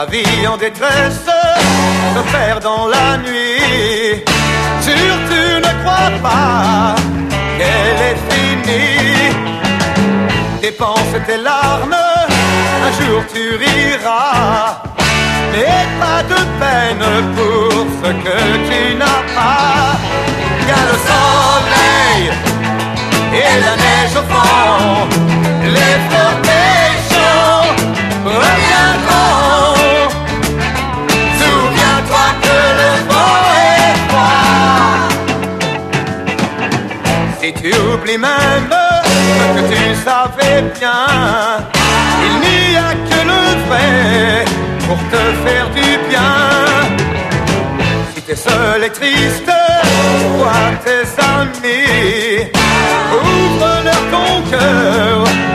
La vie en détresse se perd dans la nuit. Sûr, tu ne crois pas qu'elle est finie. Dépense tes larmes, un jour tu riras. N'aie pas de peine pour ce que tu n'as pas. Il y a le soleil et la neige au fond. Les fleurs des champs reviendront. Souviens-toi que le vent est froid. Si tu oublies même ce que tu savais bien, il n'y a que le vrai pour te faire du bien. Si t'es seul et triste, vois tes amis, ouvre-leur ton cœur.